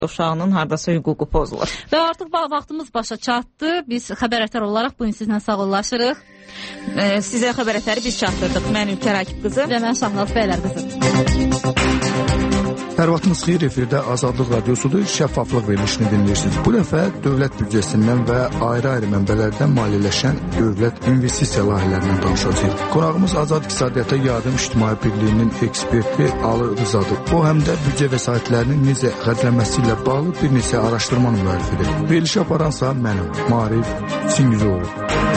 uşağının hardasa hüququ pozulur. Və artıq vaxtımız başa çatdı. Biz xəbərətər olaraq bu gün sizlə sağollaşırıq. Sizə xəbərətəri biz çatdırdıq. Mən Ülkər Akif qızı və mən Şahnaz Bəylər qızı. Hər xeyir, efirdə Azadlıq Radiosudur, şəffaflıq verilişini dinləyirsiniz. Bu dəfə dövlət büdcəsindən və ayrı-ayrı mənbələrdən maliyyələşən dövlət investisiya layihələrindən danışacağıq. Qonağımız Azad İqtisadiyyata Yardım İctimai Birliyinin eksperti Ali Rızadır. O həm də büdcə vəsaitlərinin necə xərclənməsi ilə bağlı bir neçə araşdırmanın müəllifidir. Verilişi aparansa mənim, Maarif Çingizoğlu.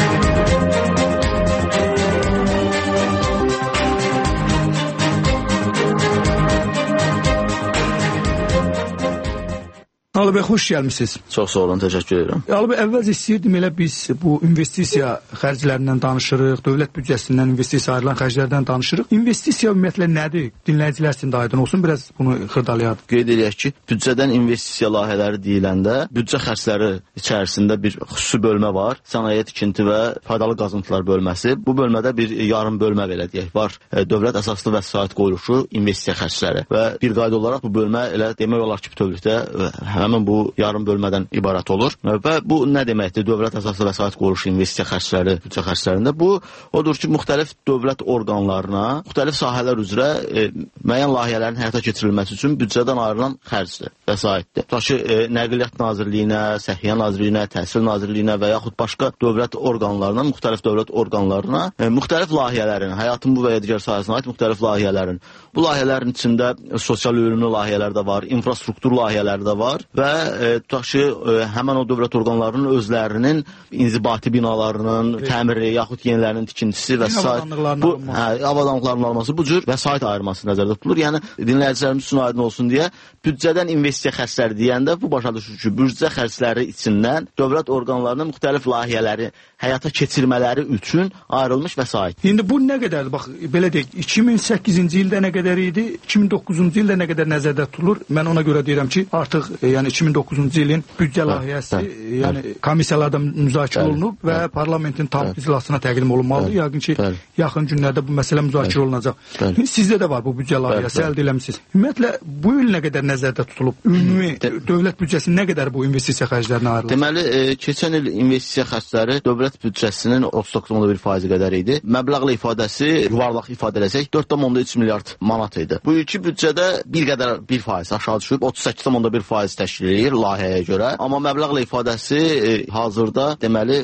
Ali bəy, xoş gəlmişsiniz. Çox sağ olun, təşəkkür edirəm. Ali bəy, əvvəlcə istəyirdim elə biz bu investisiya xərclərindən danışırıq, dövlət büdcəsindən investisiya ayrılan xərclərdən danışırıq. İnvestisiya ümumiyyətlə nədir? Dinləyicilər üçün də aydın olsun, biraz bunu xırdalayaq. Qeyd edək ki, büdcədən investisiya layihələri deyiləndə büdcə xərcləri içərisində bir xüsusi bölmə var. Sənaye, tikinti və faydalı qazıntılar bölməsi. Bu bölmədə bir yarım bölmə belə deyək var. Dövlət əsaslı vəsait qoyuluşu, investisiya xərcləri və bir qayda olaraq bu bölmə elə demək olar ki, bütövlükdə həmin bu yarım bölmədən ibarət olur. Və bu nə deməkdir? Dövlət əsaslı vəsait qoyuluşu, investisiya xərcləri, büdcə xərclərində bu odur ki, müxtəlif dövlət orqanlarına, müxtəlif sahələr üzrə müəyyən layihələrin həyata keçirilməsi üçün büdcədən ayrılan xərcdir, vəsaitdir. Tutaq ki, Nəqliyyat Nazirliyinə, Səhiyyə Nazirliyinə, Təhsil Nazirliyinə və yaxud başqa dövlət orqanlarına, müxtəlif dövlət orqanlarına müxtəlif layihələrin, həyatın bu və ya digər sahəsinə aid müxtəlif layihələrin, bu layihələrin içində sosial ürünlü layihələr də var, infrastruktur layihələri də var və tutaq ki, həmən o dövlət orqanlarının özlərinin inzibati binalarının təmiri, yaxud yenilərinin tikintisi və s. avadanlıqların alması bu cür vəsait ayırması nəzərdə tutulur. Yəni, dinləyicilərimiz üçün aydın olsun deyə, büdcədən investisiya xərcləri deyəndə bu başa düşür ki, büdcə xərcləri içindən dövlət orqanlarının müxtəlif layihələri həyata keçirmələri üçün ayrılmış vəsait. İndi bu nə qədərdir? Bax, belə deyək, 2008-ci ildə nə qədər idi, 2009-cu ildə nə qədər nəzərdə tutulur? Mən ona görə deyirəm ki, artıq yəni 2009-cu ilin büdcə layihəsi yəni komissiyalarda müzakirə olunub və parlamentin tam iclasına təqdim olunmalıdır. Yəqin ki, yaxın günlərdə bu məsələ müzakirə olunacaq. Sizdə də var bu büdcə layihəsi, əldə eləmisiniz. Ümumiyyətlə, bu il nə qədər nəzərdə tutulub? Ümumi dövlət büdcəsi nə qədər bu investisiya xərclərinə ayrılır? Deməli, keçən il investisiya xərcləri dövlət büdcəsinin 39,1% qədər idi. Məbləğlə ifadəsi, yuvarlaq ifadə eləsək, 4,3 milyard manat idi. Bu ilki büdcədə bir qədər 1% aşağı düşüb, 38,1% təşkil edir layihəyə görə. Amma məbləğlə ifadəsi hazırda deməli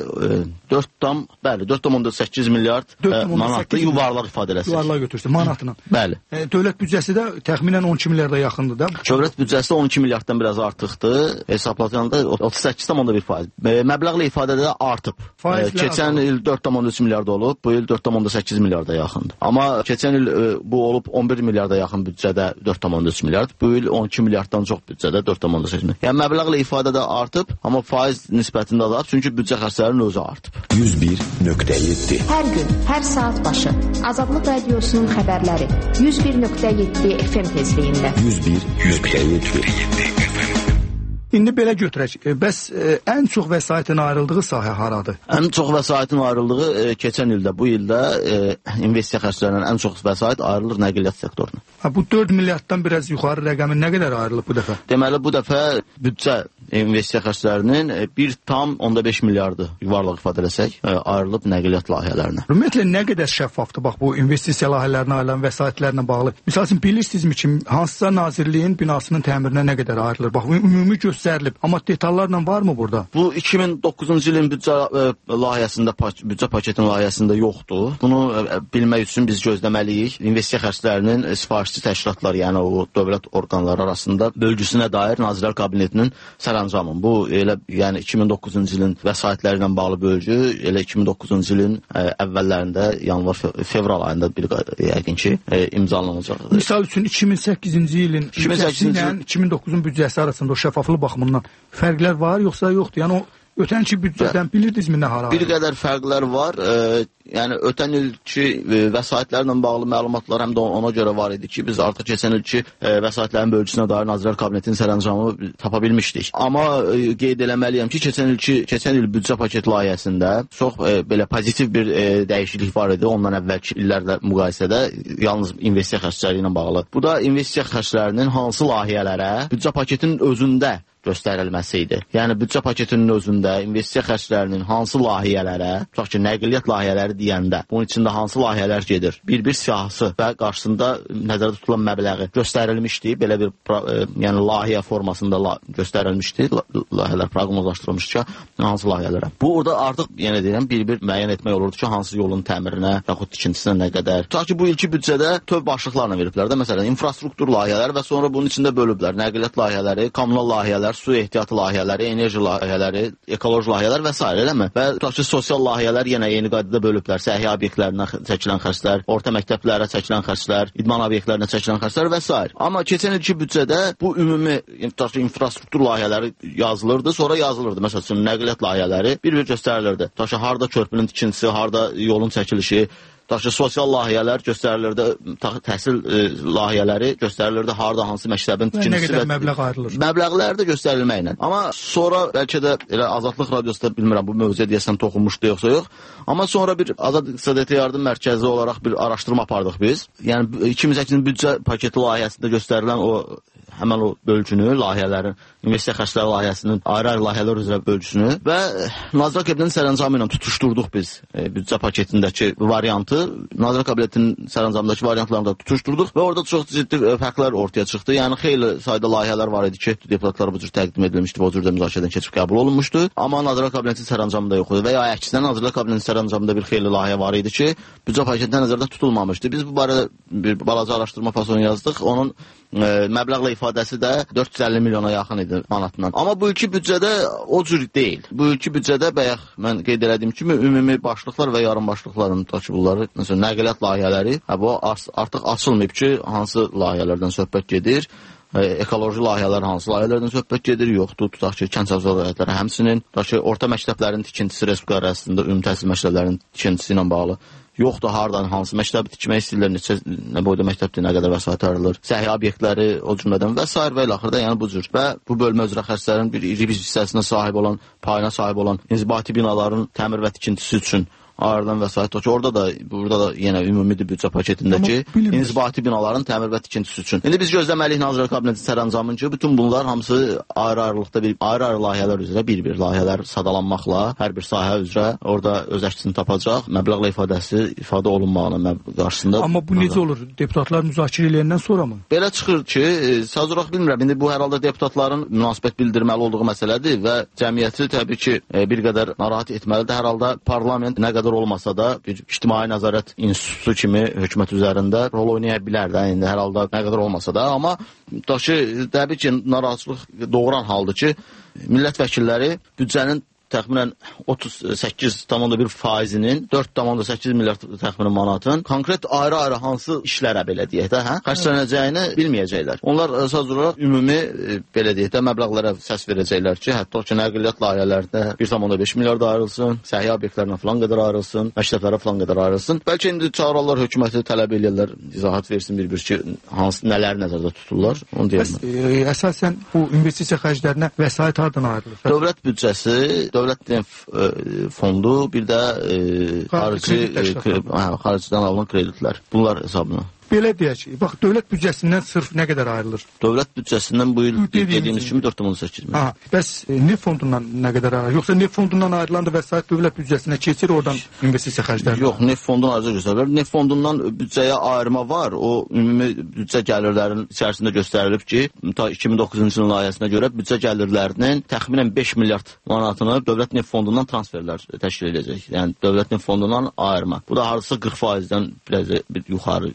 4,8 milyard manatlı yuvarlaq ifadə eləsək. Yuvarlaq götürsün, manatla. Bəli. Dövlət büdcəsi də təxminən 12 milyarda yaxındır da. Dövlət büdcəsi 12 milyarddan biraz artıqdır. Hesablatanda 38,1%. Məbləğlə ifadədə də artıb. Keçən il 4,3 milyard olub, bu il 4,8 milyarda yaxındır. Amma keçən il bu olub 11 milyarda yaxın büdcədə 4,3 milyard, bu il 12 milyarddan çox büdcədə 4,8 milyard. Yəni məbləğlə ifadədə artıb, amma faiz nisbətində də artıb, çünki büdcə xərclərinin özü artıb. 101.7 Hər gün, hər saat başı Azadlıq Radiosunun xəbərləri 101.7 FM tezliyində. 101.7 İndi belə götürək. Bəs ən çox vəsaitin ayrıldığı sahə haradır? Ən çox vəsaitin ayrıldığı keçən ildə, bu ildə investisiya xərclərindən ən çox vəsait ayrılır nəqliyyat sektoruna. Bu 4 milyarddan biraz yuxarı rəqəmin nə qədər ayrılıb bu dəfə? Deməli, bu dəfə büdcə investisiya xərclərinin 1,5 miljardı yuvarlaq ifadə eləsək ayrılıb nəqliyyat layihələrinə. Ümumiyyətlə nə qədər şəffafdır bax bu investisiya layihələrinə ayrılan vəsaitlərlə bağlı? Məsəl üçün bilirsinizmi ki, hansısa nazirliyin binasının təmirinə nə qədər ayrılır? Bax, ümumi göstərilib. Amma detallarla varmı burada? Bu 2009-cu ilin büdcə layihəsində, büdcə paketinin layihəsində yoxdur. Bunu bilmək üçün biz gözləməliyik. İnvestisiya xərclərinin sifarişçi təşkilatlar, yəni o dövlət orqanları arasında bölgüsünə dair Nazirlər Kabinetinin sərəncamı. Bu elə yəni 2009-cu ilin vəsaitləri ilə bağlı bölgü elə 2009-cu ilin əvvəllərində yanvar-fevral ayında bir yəqin ki imzalanacaq. Misal üçün 2008-ci ilin büdcəsi ilə 2009-un büdcəsi arasında o şəffaflıq baxımından fərqlər var yoxsa yoxdur? Yəni o Ötən ilki büdcədən bilirdinizmi nə hara? Bir qədər fərqlər var. Yəni ötən ilki vəsaitlərlə bağlı məlumatlar həm də ona görə var idi ki, biz artıq keçən ilki vəsaitlərin bölgüsünə dair Nazirlər Kabinetinin sərəncamı tapa bilmişdik. Amma qeyd eləməliyəm ki, keçən il büdcə paket layihəsində çox belə pozitiv bir dəyişiklik var idi ondan əvvəlki illərlə müqayisədə, yalnız investisiya xərcləri ilə bağlı. Bu da investisiya xərclərinin hansı layihələrə büdcə paketinin özündə göstərilməsi idi. Yəni büdcə paketinin özündə investisiya xərclərinin hansı layihələrə, tutaq ki, nəqliyyat layihələri deyəndə, bunun içində hansı layihələr gedir? Bir siyahısı və qarşısında nəzərdə tutulan məbləği göstərilmişdi. Belə bir yəni layihə formasında göstərilmişdi. Layihələr proqnozlaşdırılmışdı ki, hansı layihələrə. Bu orada artıq yenə deyirəm, bir müəyyən etmək olurdu ki, hansı yolun təmirinə, yaxud tikintisinə nə qədər. Tutaq ki, bu ilki büdcədə töv başlıqlarla veriblər də, məsələn, infrastruktur layihələri və sonra bunun içində bölüblər. Nəqliyyat layihələri, kommunal layihələr, su ehtiyatı layihələri, enerji layihələri, ekoloji layihələr və s. eləmi? Və tutaq ki, sosial layihələr yenə eyni qaydada bölüblər. Səhiyyə obyektlərinə çəkilən xərclər, orta məktəblərə çəkilən xərclər, idman obyektlərinə çəkilən xərclər və s. Amma keçən ilki büdcədə bu ümumi tutaq ki, infrastruktur layihələri yazılırdı, sonra yazılırdı. Məsələn, nəqliyyat layihələri bir-bir göstərilirdi. Tutaq ki, harda körpünün tikintisi, harda yolun çəkilişi, tutaq ki, sosial layihələr göstərilirdi, təhsil layihələri göstərilirdi, harda hansı məktəbin tikintisi. Nə qədər məbləğ ayrılır? Məbləğləri də göstərilməklə. Amma sonra bəlkə də elə Azadlıq Radiosunda bilmirəm bu mövzuya deyəsən toxunmuşdu yoxsa yox. Amma sonra bir Azad İqtisadiyyata Yardım Mərkəzi olaraq bir araşdırma apardıq biz. Yəni 2008-ci büdcə paketi layihəsində göstərilən həmən o bölgünü, layihələrin, investisiya xərcləri layihəsinin ayrı-ayrı layihələr üzrə bölgüsünü və Nazirlər Kabinetinin sərəncamı ilə tutuşdurduq biz büdcə paketindəki variantı, Nazirlər Kabinetinin sərəncamındakı variantlarını da tutuşdurduq və orada çox ciddi fərqlər ortaya çıxdı. Yəni xeyli sayda layihələr var idi ki, deputatlara bu cür təqdim edilmişdi və o cür də müzakirədən keçib qəbul olunmuşdu. Amma Nazirlər Kabinetinin sərəncamında yox idi və ya əksinə Nazirlər Kabinetinin sərəncamında bir xeyli layihə var idi ki, büdcə paketində nəzərdə tutulmamışdı. Biz bu barədə bir balaca araşdırma fasonu yazdıq. Onun məbləğlə ifadəsi də 450 milyona yaxın idi manatından. Amma bu ilki büdcədə o cür deyil. Bu ilki büdcədə bayaq mən qeyd etdiyim kimi ümumi başlıqlar və yarım başlıqların tutaq bunları, məsələn, nəqliyyat layihələri, bu artıq açılmayıb ki, hansı layihələrdən söhbət gedir. Ekoloji layihələr hansı layihələrdən söhbət gedir, yoxdur. Tutaq ki, kənd səvzəli layihələri həmçinin, tutaq ki, orta məktəblərin tikintisi Respublika ərazisində ümumi təhsil məktəblərinin tikintisi ilə bağlı. Yoxdur, hardan, hansı məktəbi tikmək istəyirlər, nə boyda məktəbdir, nə qədər vəsait ayrılır, səhiyyə obyektləri, o cümlədən və s. və ilə axırda, yəni bu cür. Və bu bölmə üzrə xərclərin bir iri hissəsinə sahib olan, payına sahib olan inzibati binaların təmir və tikintisi üçün ayrılan vəsait o ki, orada da, burada da yenə ümumi büdcə paketindəki inzibati binaların təmir və tikintisi üçün. İndi biz gözləməliyik Nazirlər Kabineti sərəncamını ki, bütün bunlar hamısı ayrı-ayrılıqda ayrı-ayrı layihələr üzrə bir-bir layihələr sadalanmaqla hər bir sahə üzrə orada öz əksini tapacaq, məbləğlə ifadə olunmağına qarşısında. Amma bu necə olur? Deputatlar müzakirə edəndən sonra mı? Belə çıxır ki, sözüraq bilmirəm. İndi bu hər halda deputatların münasibət bildirməli olduğu məsələdir və cəmiyyəti təbii ki, bir qədər narahat etməlidir. Hər halda parlament nə qədər olmasa da bir ictimai nəzarət institutu kimi hökumət üzərində rol oynaya bilər də, indi hər halda nə qədər olmasa da, amma təbii ki, narahatçılıq doğuran haldır ki, millət vəkilləri büdcənin təxminən 38,1%-nin 4,8 milyard təxminən manatın konkret ayrı-ayrı hansı işlərə belə deyək də, xərclənəcəyini bilməyəcəklər. Onlar əsas olaraq ümumi belə deyək də məbləğlərə səs verəcəklər ki, hətta ki, nəqliyyat layihələrində 1,5 milyard ayrılsın, səhiyyə obyektlərinə falan qədər ayrılsın, məktəblərə falan qədər ayrılsın. Bəlkə indi çağırarlar hökuməti tələb edirlər, izahat versin bir-bir ki, hansı nələr nəzərdə tuturlar, onu deyirəm. Əsasən bu investisiya xərclərinə vəsait hardan ayrılır? Dövlət büdcəsi, Dövlət fondu, bir də xaricdən alınan kreditlər. Bunlar hesabına. Belə deyək ki, bax, dövlət büdcəsindən sırf nə qədər ayrılır? Dövlət büdcəsindən bu il dediyimiz kimi 4,8 milyon. Bəs neft fondundan nə qədər ayrılır? Yoxsa neft fondundan ayrılan da vəsait dövlət büdcəsinə keçir, oradan investisiya xərcləri? Yox, neft fondundan ayrıca göstərilir. Neft fondundan büdcəyə ayırma var. O ümumi büdcə gəlirlərinin içərisində göstərilib ki, 2009-cu ilin layihəsinə görə büdcə gəlirlərinin təxminən 5 milyard manatını dövlət neft fondundan transferlər təşkil edəcək. Yəni dövlət neft fondundan ayırma. Bu da hardasa 40%-dən biraz bir yuxarıya gəlir.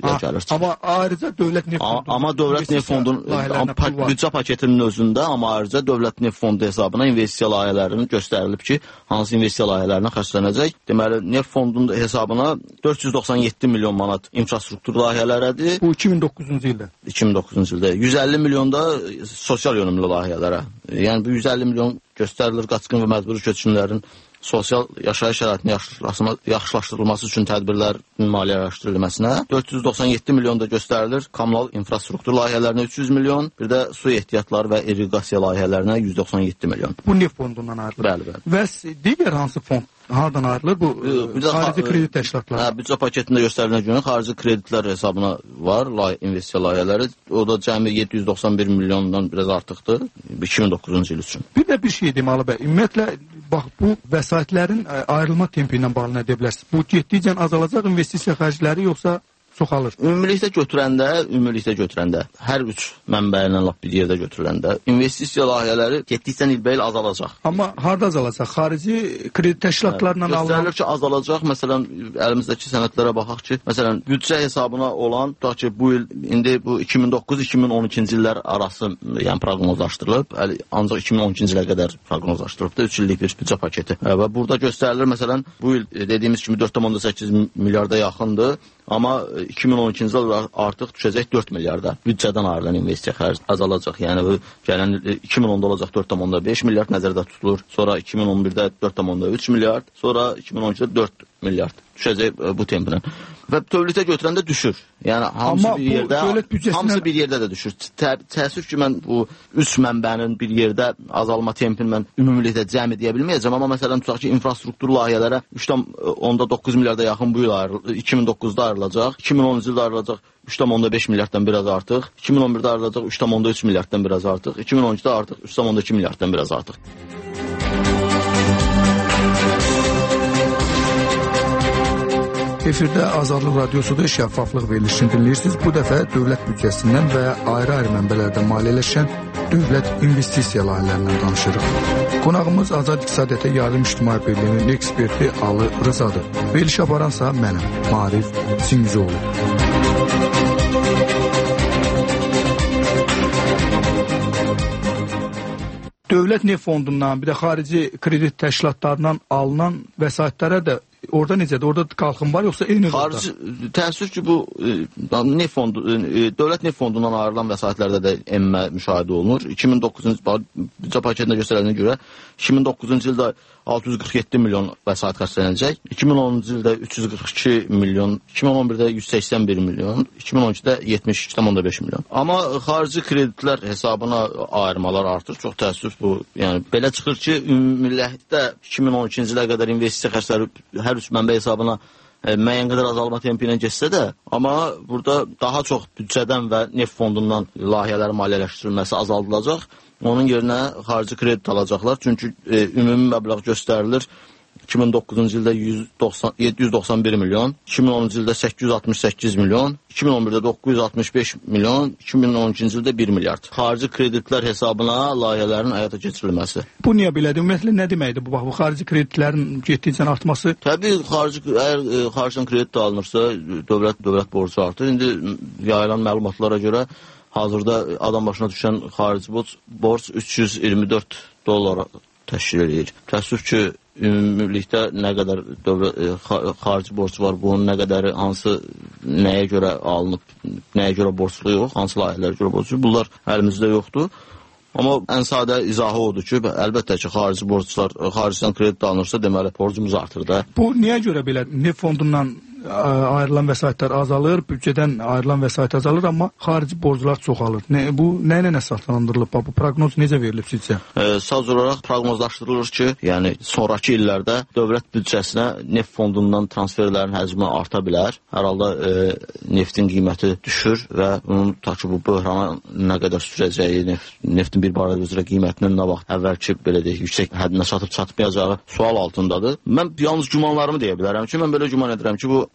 Amma ayrıca dövlət neft fondu. Amma dövlət neft fondunun büdcə paketinin özündə, amma ayrıca dövlət neft fondu hesabına investisiya layihələrinin göstərilib ki, hansı investisiya layihələrinə xərclənəcək. Deməli, neft fondunun hesabına 497 milyon manat infrastruktur layihələridir. Bu 2009-cu ildə. 2009-cu ildə. 150 milyon da sosial yönümlü layihələrə. Yəni, bu 150 milyon göstərilir qaçqın və məcburi köçkünlərin sosial yaşayış şəraitinin yaxşılaşdırılması üçün tədbirlərin maliyyələşdirilməsinə. 497 milyon da göstərilir kommunal infrastruktur layihələrinə 300 milyon, bir də su ehtiyatları və irriqasiya layihələrinə 197 milyon. Bu neft fondundan ayrılır. Bəli. Və digər hansı fond hardan ayrılır? Bu xarici kredit təşkilatları. Büdcə paketində göstərilən görə xarici kreditlər hesabına var investisiya layihələri. O da cəmi 791 milyondan biraz artıqdır 2009-cu il üçün. Bir də bir şey deməli bəy. Ümumiyyətlə bax bu vəsaitlərin ayrılma tempi ilə bağlı nə deyə bilərsiniz? Bu getdikcə azalacaq investisiya xərcləri yoxsa çoxalır? Ümumilikdə götürəndə hər üç mənbəyindən lap bir yerdə götürüləndə investisiya layihələri getdikcə ilbəil azalacaq. Amma harda azalacaq? Xarici kredit təşkilatlarından alınan göstərilir ki, azalacaq. Məsələn, əlimizdəki sənədlərə baxaq ki, məsələn, büdcə hesabına olan tutaq ki, bu il indi bu 2009-2012-ci illər arası yəni proqnozlaşdırılıb. Ancaq 2012-ci ilə qədər proqnozlaşdırılıbdır. 3 illik bir büdcə paketi. Və burada göstərilir məsələn, bu il dediyimiz kimi 4.8 milyarda yaxındır. Amma 2012-ci il artıq düşəcək 4 milyarda. Büdcədən ayrılan investisiya xərc azalacaq. Yəni gələn 2010-da olacaq 4.5 milyard nəzərdə tutulur. Sonra 2011-də 4.3 milyard, sonra 2012-də 4 milyard düşəcək bu templə. Və dövlətə götürəndə düşür. Yəni hamısı bir yerdə də düşür. Təəssüf ki, mən bu üç mənbənin bir yerdə azalma tempini mən ümumilikdə cəmi deyə bilməyəcəm. Amma məsələn, tutaq ki, infrastruktur layihələrə 3.9 milyarda yaxın bu il 2009-da ayrılacaq. 2010-cu ildə ayrılacaq 3.5 milyarddan biraz artıq. 2011-də ayrılacaq 3.3 milyarddan biraz artıq. 2012-də artıq 3.2 milyarddan biraz artıq. Efirdə Azadlıq Radiosu'da şəffaflıq verilişini dinləyirsiniz. Bu dəfə dövlət büdcəsindən və ayrı-ayrı mənbələrdən maliyyələşən dövlət investisiya layihələrindən danışırıq. Qonağımız Azad İqtisadiyyata Yardım İctimai Birliyinin eksperti Alı Rızadır. Verilişi aparansa mənəm, Marif Singzoğlu. Dövlət neft fondundan, bir də xarici kredit təşkilatlarından alınan vəsaitlərə də orada necədir? Orada qalxım var yoxsa eyni orada? Təəssüf ki, bu neft fondu, dövlət neft fondundan ayrılan vəsaitlərdə də enmə müşahidə olunur. 2009-cu büdcə paketində göstərilənə görə 2009-cu ildə 647 milyon vəsait xərclənəcək, 2010-cu ildə 342 milyon, 2011-də 181 milyon, 2012-də 72,5 milyon. Amma xarici kreditlər hesabına ayırmalar artır. Çox təəssüf bu. Yəni belə çıxır ki, ümumilikdə 2012-ci ilə qədər investisiya xərcləri hər üç mənbə hesabına müəyyən qədər azalma tempi ilə getsə də, amma burada daha çox büdcədən və neft fondundan layihələrin maliyyələşdirilməsi azaldılacaq. Onun yerinə xarici kredit alacaqlar. Çünki ümumi məbləğ göstərilir. 2009-cu ildə 791 milyon, 2010-cu ildə 868 milyon, 2011-də 965 milyon, 2012-ci ildə 1 milyard. Xarici kreditlər hesabına layihələrin həyata keçirilməsi. Bu niyə belədir? Ümumiyyətlə nə deməkdir bu? Bax, bu xarici kreditlərin getdikcə artması? Təbii, əgər xaricdən kredit alınırsa, dövlət borcu artır. İndi yayılan məlumatlara görə hazırda adam başına düşən xarici borc 324 dollara təşkil edir. Təəssüf ki, ümumilikdə nə qədər xarici borc var, bunun nə qədəri, hansı, nəyə görə alınıb, nəyə görə borclu yox, hansı layihələrə görə borclu, bunlar əlimizdə yoxdur. Amma ən sadə izahı odur ki, əlbəttə ki, xarici borclar, xaricdən kredit alınırsa, deməli, borcumuz artır da. Bu niyə görə belə neft fondundan ayrılan vəsaitlər azalır, büdcədən ayrılan vəsait azalır, amma xarici borclar çoxalır. Bu nə ilə əsaslandırılıb? Bu proqnoz necə verilib sizcə? Sadəcə olaraq proqnozlaşdırılır ki, yəni sonrakı illərdə dövlət büdcəsinə neft fondundan transferlərin həcmi arta bilər. Hər halda neftin qiyməti düşür və bunun ta ki, bu böhrana nə qədər sürəcəyi, neftin bir barədə üzrə qiymətinin nə vaxt əvvəlki belə deyək, yüksək həddinə çatıb çatmayacağı sual altındadır. Mən yalnız gümanlarımı deyə bilərəm ki, mən belə güman edirəm ki, bu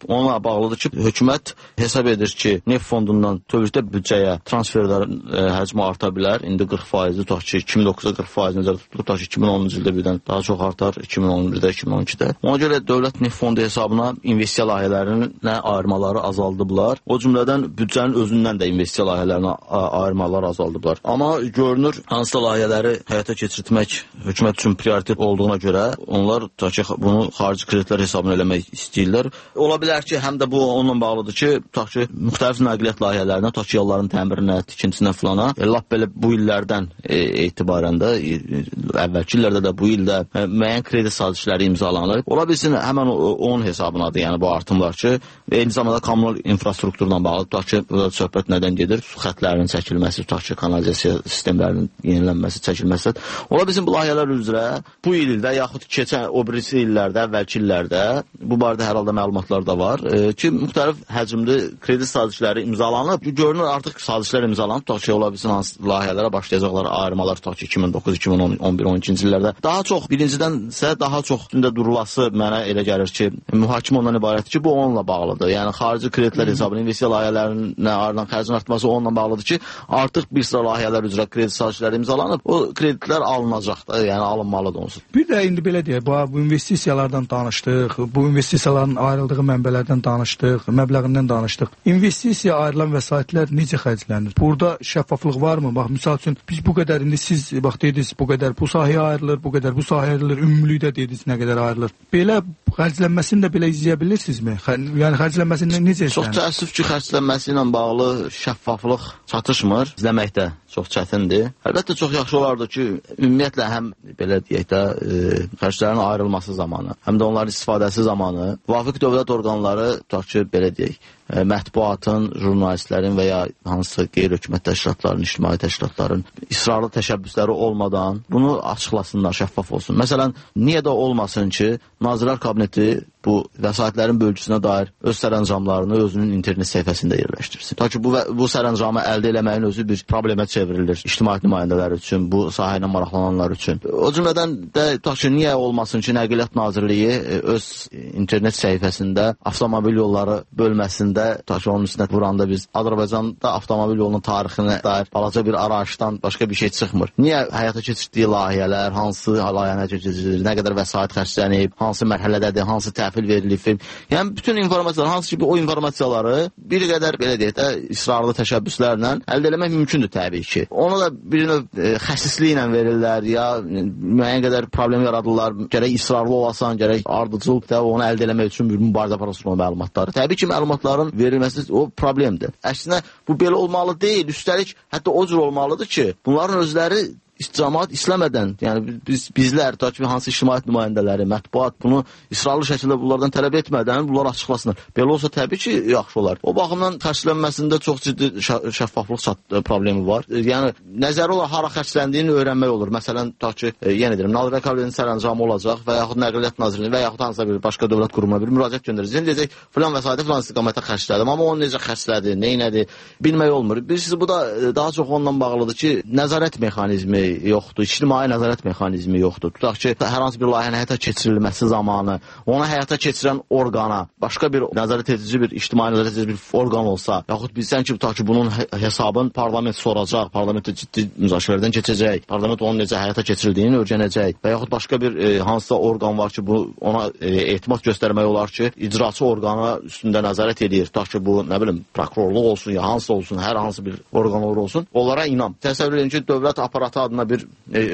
Onunla bağlıdır ki, hökumət hesab edir ki, neft fondundan tövlükdə büdcəyə transferlərin həcmi arta bilər. İndi 40%, tutaq ki, 2009-a 40% nəzərdə tutulur, tutaq ki, 2010-cu ildə birdən daha çox artar, 2011-də, 2012-də. Ona görə dövlət neft fondu hesabına investisiya layihələrinə ayırmaları azaldıblar. O cümlədən büdcənin özündən də investisiya layihələrinə ayırmalar azaldıblar. Amma görünür, hansısa layihələri həyata keçirtmək hökumət üçün prioritet olduğuna görə onlar bunu xarici kreditlər hesabına eləmək istəyirlər. Ola bilər ki, həm də bu onunla bağlıdır ki, tutaq ki, müxtəlif nəqliyyat layihələrinə, tutaq ki, yolların təmirinə, tikintisinə filana, lap belə bu illərdən etibarən də, əvvəlki illərdə də bu ildə müəyyən kredit sazişləri imzalanır. Ola bilsin, həmən onun hesabınadır, yəni bu artımlar ki, eyni zamanda kommunal infrastrukturla bağlı, tutaq ki, burada söhbət nədən gedir? Su xətlərinin çəkilməsi, tutaq ki, kanalizasiya sistemlərinin yenilənməsi, çəkilməsi. Ola bilsin, bu layihələr üzrə bu ildə, yaxud keçən o birisi illərdə, əvvəlki illərdə bu barədə hər halda məlumatlar da var ki, müxtəlif həcmli kredit sazişləri imzalanıb. Görünür, artıq sazişlər imzalanıb. Tutaq ki, ola bilsin, hansı layihələrə başlayacaqlar, ayırmalar, tutaq ki, 2009, 2010, 11, 12-ci illərdə. Daha çox, birincidənsə daha çox üstündə durulası mənə elə gəlir ki, mühakimə ondan ibarətdir ki, bu onunla bağlıdır. Yəni, xarici kreditlər hesabına investisiya layihələrinə ayrılan xərcin artması onunla bağlıdır ki, artıq bir sıra layihələr üzrə kredit sazişləri imzalanıb, o kreditlər alınacaq da, yəni alınmalıdır onsuz. Bir də indi belə deyək, bu investisiyalardan danışdıq, bu investisiyaların ayrıldığı mənbələrdən danışdıq, məbləğindən danışdıq. İnvestisiya ayrılan vəsaitlər necə xərclənir? Burada şəffaflıq varmı? Bax, misal üçün, biz bu qədər, indi siz bax, dediniz, bu qədər bu sahəyə ayrılır, bu qədər bu sahəyə ayrılır, ümumlükdə dediniz, nə qədər ayrılır. Belə xərclənməsini də belə izləyə bilirsinizmi? Yəni, xərclənməsini necə izlənir? Çox təəssüf ki, xərclənməsi ilə bağlı şəffaflıq çatışmır. İzləməkdə çox çətindir. Əlbəttə, çox yaxşı olardı ki, ümumiyyətlə həm belə deyək də xərclərin ayrılması zamanı, həm də onların istifadəsi zamanı müvafiq dövlət orqanları, tutaq ki, belə deyək, mətbuatın, jurnalistlərin və ya hansısa qeyri-hökumət təşkilatların, ictimai təşkilatların israrlı təşəbbüsləri olmadan bunu açıqlasınlar, şəffaf olsun. Məsələn, niyə də olmasın ki, Nazirlər Kabineti bu vəsaitlərin bölgüsünə dair öz sərəncamlarını özünün internet səhifəsində yerləşdirsin. Ta ki, bu sərəncamı əldə eləməyin özü bir problemə çevrilir ictimai nümayəndələr üçün, bu sahə ilə maraqlananlar üçün. O cümlədən də, ta ki, niyə olmasın ki, Nəqliyyat Nazirliyi öz internet səhifəsində avtomobil yolları bölməsində, ta ki, onun üstünə vuranda biz Azərbaycanda avtomobil yolunun tarixinə dair balaca bir arayışdan başqa bir şey çıxmır. Niyə həyata keçirdiyi layihələr, hansı layihə keçirilir, nə qədər vəsait xərclənib, hansı mərhələdədir, hansı təhvil verilib. Yəni, bütün informasiyalar, hansı ki, o informasiyaları bir qədər, belə deyək də, israrlı təşəbbüslərlə əldə eləmək mümkündür təbii ki. Onu da bir növ xəsisliklə verirlər, ya müəyyən qədər problem yaradırlar, gərək israrlı olasan, gərək ardıcıl da onu əldə eləmək üçün bir mübarizə aparasın o məlumatları. Təbii ki, məlumatların verilməsi o problemdir. Əksinə, bu belə olmalı deyil, üstəlik, hətta o cür olmalıdır ki, bunların özləri cəmaət istəmədən, yəni bizlər, ta ki, hansı ictimaiyyət nümayəndələri, mətbuat bunu israrlı şəkildə bunlardan tələb etmədən bunlar açıqlasınlar. Belə olsa təbii ki, yaxşı olar. O baxımdan xərclənməsində çox ciddi şəffaflıq problemi var. Yəni, nəzəri olaraq hara xərcləndiyini öyrənmək olur. Məsələn, ta ki, yenə deyirəm, Nazirlər Kabinetinin sərəncamı olacaq və yaxud Nəqliyyat Nazirliyinin və yaxud hansısa bir başqa dövlət qurumuna bir müraciət göndərəcək. Deyəcək, filan vəsaiti filan istiqamətə xərclədim, amma onu necə xərclədi, neynədi, bilmək olmur. Birisi bu da daha çox onunla bağlıdır ki, nəzarət mexanizmi yoxdur, ictimai nəzarət mexanizmi yoxdur. Tutaq ki, hər hansı bir layihənin həyata keçirilməsi zamanı ona həyata keçirən orqana başqa bir nəzarət edici bir ictimai nəzarət edici bir orqan olsa, yaxud bilsən ki, tutaq ki, bunun hesabın parlament soracaq, parlamentdə ciddi müzakirələrdən keçəcək, parlament onun necə həyata keçirildiyini öyrənəcək və yaxud başqa bir hansısa orqan var ki, ona etimad göstərmək olar ki, icraçı orqana üstündə nəzarət edir. Tutaq ki, bu, nə bilim, prokurorluq olsun, ya hansı olsun, hər hansı bir orqan olsun, onlara inam. Təsəvvür edin ki, dövlət aparatı adına bir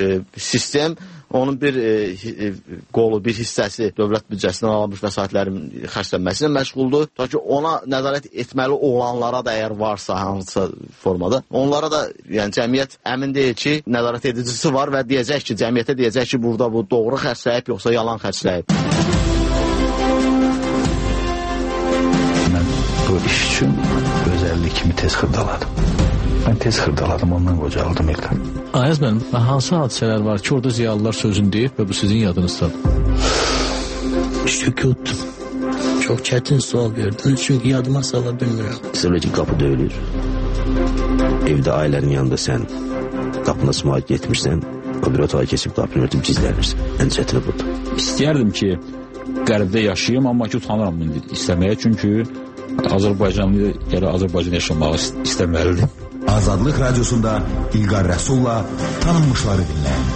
sistem, onun bir qolu, bir hissəsi dövlət büdcəsindən alınmış vəsaitlərin xərclənməsinə məşğuldur. Ta ki, ona nəzarət etməli olanlara da əgər varsa hansısa formada, onlara da, yəni cəmiyyət əmin deyil ki, nəzarət edicisi var və deyəcək ki, cəmiyyətə deyəcək ki, burada bu doğru xərcləyib, yoxsa yalan xərcləyib. Mən bu iş üçün özəllik kimi tez xırdaladım. Mən tez xırdaladım, ondan qocaldım ilk. Ayaz mənim, hansı hadisələr var ki, orada ziyalılar sözünü deyib və bu sizin yadınızdadır? Sükut. Çox çətin sual verdin, çünki yadıma sala bilmirəm. Mesela ki, qapı döyülür. Evdə ailənin yanında sən qapına sımaqət getmirsən, o bir otağa keçib qapını örtüb gizlənirsən. Ən çətini budur. İstəyərdim ki, qərbdə yaşayım, amma ki, utanıram bunu istəməyə, çünki Azərbaycanlı gələ Azərbaycan yaşamağı istəməlidir. Azadlıq Radiosunda İlqar Rəsulla tanınmışları dinləyin.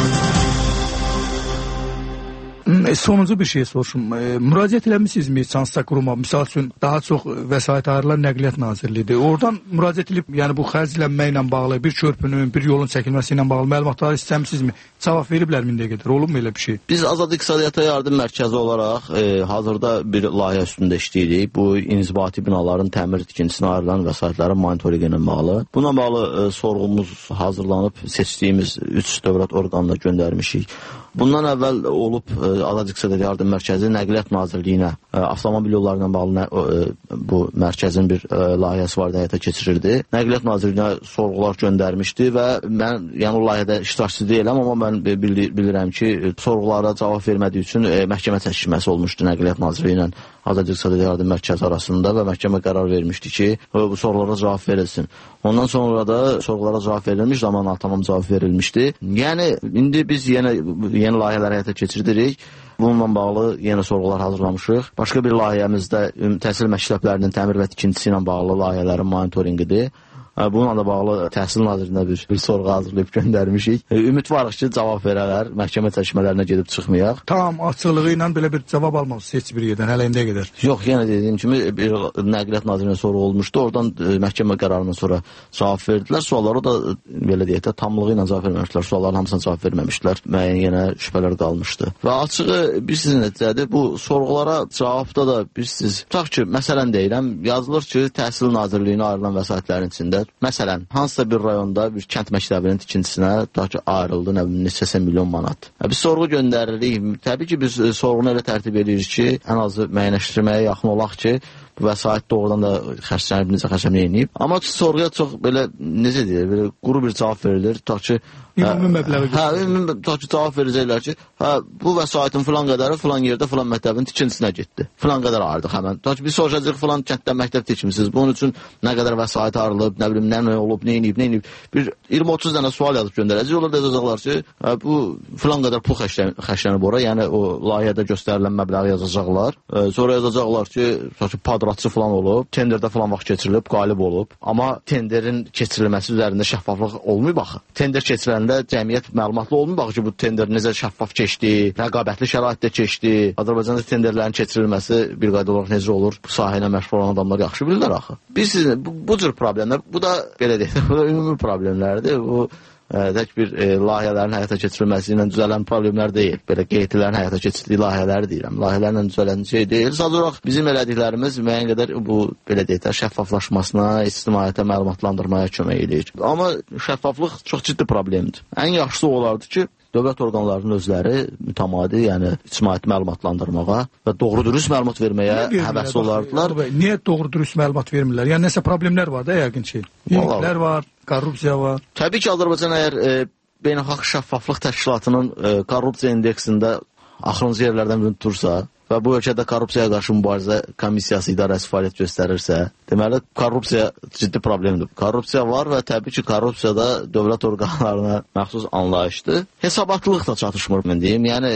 Sonuncu bir şey soruşum. Müraciət eləmisinizmi Çansısa quruma? Misal üçün daha çox vəsait ayrılan Nəqliyyat Nazirliyidir. Oradan müraciət edib, yəni bu xərclənməklə bağlı, bir körpünün, bir yolun çəkilməsi ilə bağlı məlumatları istəmisinizmi? Cavab veriblərmi indiyə qədər? Olubmu elə bir şey? Biz Azad İqtisadiyyata Yardım Mərkəzi olaraq hazırda bir layihə üstündə işləyirik. Bu inzibati binaların təmir tikintisinə ayrılan vəsaitlərin monitorinqi ilə bağlı. Buna bağlı sorğumuz hazırlanıb seçdiyimiz 3 dövlət orqanına göndərmişik. Bundan əvvəl olub Azad İqtisadiyyata Yardım Mərkəzi Nəqliyyat Nazirliyinə avtomobil yolları ilə bağlı bu mərkəzin bir layihəsi var, həyata keçirirdi. Nəqliyyat Nazirliyinə sorğular göndərmişdi və mən yəni o layihədə iştirakçı deyiləm, amma mən bilirəm ki, sorğulara cavab vermədiyi üçün məhkəmə çəkilməsi olmuşdu Nəqliyyat Nazirliyi ilə Azad İqtisadiyyata Yardım Mərkəzi arasında və məhkəmə qərar vermişdi ki, bu sorğulara cavab verilsin. Ondan sonra da sorğulara cavab verilmiş, zamanla tamam cavab verilmişdi. Yəni indi biz yeni layihələr həyata keçirdirik. Bununla bağlı yeni sorğular hazırlamışıq. Başqa bir layihəmizdə təhsil məktəblərinin təmir və tikintisi ilə bağlı layihələrin monitorinqidir. Bununla da bağlı Təhsil Nazirinə bir sorğu hazırlayıb göndərmişik. Ümidvarıq ki, cavab verərlər, məhkəmə çəkişmələrinə gedib çıxmayaq. Tam açıqlığı ilə belə bir cavab almamısınız heç bir yerdən, hələ indiyə qədər. Yox, yenə dediyim kimi bir Nəqliyyat Nazirinə sorğu olmuşdu. Oradan məhkəmə qərarından sonra cavab verdilər. Suallara da belə deyək də tamlığı ilə cavab verməmişdilər. Sualların hamısına cavab verməmişdilər. Müəyyən yenə şübhələr qalmışdı. Və açığı bilirsiniz necədir? Bu sorğulara cavabda da bilirsiniz. Tutaq ki, məsələn deyirəm, yazılır ki, Təhsil Nazirliyinə ayrılan vəsaitlərin içində məsələn, hansısa bir rayonda bir kənd məktəbinin tikintisinə tutaq ki, ayrıldı, nə bilim, neçəsə milyon manat. Biz sorğu göndəririk. Təbii ki, biz sorğunu elə tərtib edirik ki, ən azı müəyyənləşdirməyə yaxın olaq ki, bu vəsait doğrudan da xərclənib, necə xərclənməyib. Amma sorğuya çox belə, necə deyir, belə quru bir cavab verilir. Tutaq ki, ümumi məbləği tutaq ki, cavab verəcəklər ki, bu vəsaitin filan qədəri filan yerdə filan məktəbin tikintisinə getdi. Filan qədər ayrıldıq həmən. Tutaq ki, biz soruşacağıq filan kənddən məktəb tikmisiniz. Bunun üçün nə qədər vəsait ayrılıb, nə bilim, nə olub, nə inib. Bir 20-30 dənə sual yazıb göndərəcək. Onlar da yazacaqlar ki, bu filan qədər pul xərclənib ora, yəni o layihədə göstərilən məbləği yazacaqlar. Sonra yazacaqlar ki, padratçı filan olub, tenderdə filan vaxt keçirilib, qalib olub. Amma tenderin keçirilməsi üzərində şəffaflıq olmayıb axı. Tender keçiriləndə cəmiyyət məlumatlı olmayıb axı ki, bu tender necə şəffaf keçdi, rəqabətli şəraitdə keçdi. Azərbaycanda tenderlərin keçirilməsi bir qayda olaraq necə olur? Bu sahə ilə məşğul olan adamlar yaxşı bilirlər axı. Biz bu cür problemlər, bu da belə deyək, bu da ümumi problemlərdir. Bu tək bir layihələrin həyata keçirilməsi ilə düzələn problemlər deyil. Belə qeytilərin həyata keçirdiyi layihələri deyirəm. Layihələrlə düzələn şey deyil. Sadəcə olaraq bizim elədiklərimiz müəyyən qədər bu belə deyək də şəffaflaşmasına, ictimaiyyətə məlumatlandırmaya kömək edir. Amma şəffaflıq çox ciddi problemdir. Ən yaxşısı olardı ki, dövlət orqanlarının özləri mütəmadi, yəni ictimaiyyəti məlumatlandırmağa və doğru-dürüst məlumat verməyə həvəsli olardılar. Niyə doğru-dürüst məlumat vermirlər? Yəni nəsə problemlər var da yəqin ki. Yeniliklər var, korrupsiya var. Təbii ki, Azərbaycan əgər Beynəlxalq Şəffaflıq Təşkilatının korrupsiya indeksində axırıncı yerlərdən birini tutursa və bu ölkədə korrupsiyaya qarşı mübarizə komissiyası idarəsi fəaliyyət göstərirsə, deməli, korrupsiya ciddi problemdir. Korrupsiya var və təbii ki, korrupsiyada dövlət orqanlarına məxsus anlayışdır. Hesabatlılıq da çatışmır, mən deyim. Yəni,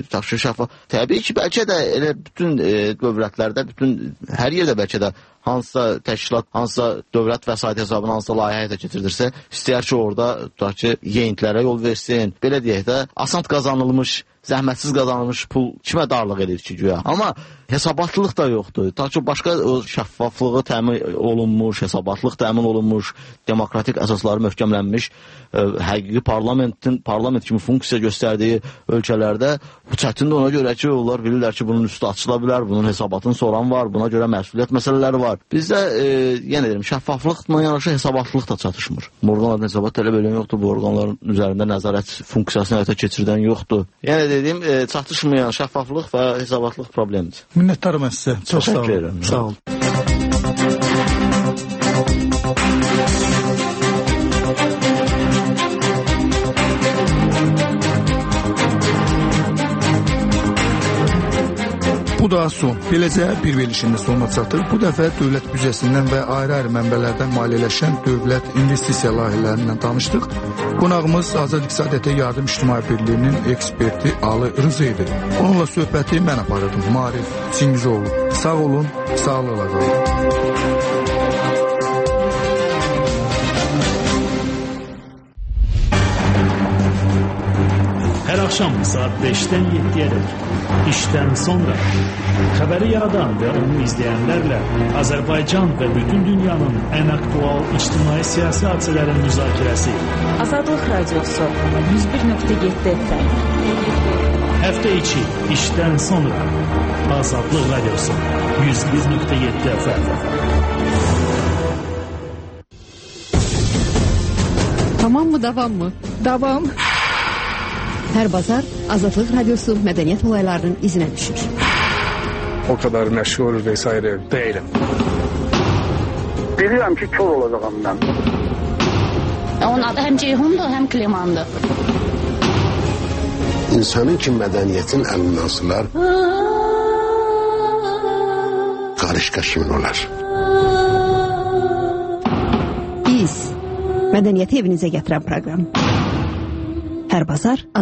təbii ki, bəlkə də elə bütün dövlətlərdə, hər yerdə bəlkə də hansısa təşkilat, hansısa dövlət vəsait hesabına hansısa layihə həyata keçirdirsə, istəyər ki, orada tutaq ki, yeniliklərə yol versin. Belə deyək də, asant qazanılmış, zəhmətsiz qazanılmış pul kimə darlıq edir ki, güya. Amma hesabatlılıq da yoxdur. Ta ki, başqa o şəffaflığı təmin olunmuş, hesabatlıq təmin olunmuş, demokratik əsasları möhkəmlənmiş, həqiqi parlament kimi funksiya göstərdiyi ölkələrdə bu çətindir ona görə ki, onlar bilirlər ki, bunun üstü açıla bilər, bunun hesabatını soran var, buna görə məsuliyyət məsələləri var. Bizdə, yenə deyirəm, şəffaflıqla yanaşı hesabatlılıq da çatışmır. Bu orqanların hesabat tələb edən yoxdur, bu orqanların üzərində nəzarət funksiyasını həyata keçirdən yoxdur. Yəni dediyim, çatışmayan şəffaflıq və hesabatlıq problemidir. Minnətdarım mən sizə. Çox sağ olun. Sağ olun. Bu da son. Beləcə bir verilişin sonuna çatır. Bu dəfə dövlət büdcəsindən və ayrı-ayrı mənbələrdən maliyyələşən dövlət investisiya layihələrindən danışdıq. Qonağımız Azad İqtisadiyyata Yardım İctimai Birliyinin eksperti Ali Rıza idi. Onunla söhbəti mən aparırdım. Marif Çingizoğlu. Sağ olun, sağlıqla qalın. Hər axşam saat 5-dən 7-yə işdən sonra xəbəri yaradan və onu izləyənlərlə Azərbaycan və bütün dünyanın ən aktual ictimai-siyasi hadisələrin müzakirəsi. Azadlıq Radiosu 101.7 FM. Həftə içi işdən sonra Azadlıq Radiosu 101.7 FM. Tamam mı, davam mı? Davam. Hər bazar Azadlıq Radiosu mədəniyyət olaylarının izinə düşür. O kadar məşğul vesaire değilim. Bilirəm ki, kör olacağım mən. Onun adı həm Ceyhundur, həm Klimandır. İnsanın ki, mədəniyyətin əlindən asılar, qarışqa kimin olar? Biz, mədəniyyəti evinizə gətirən proqram. Hər bazar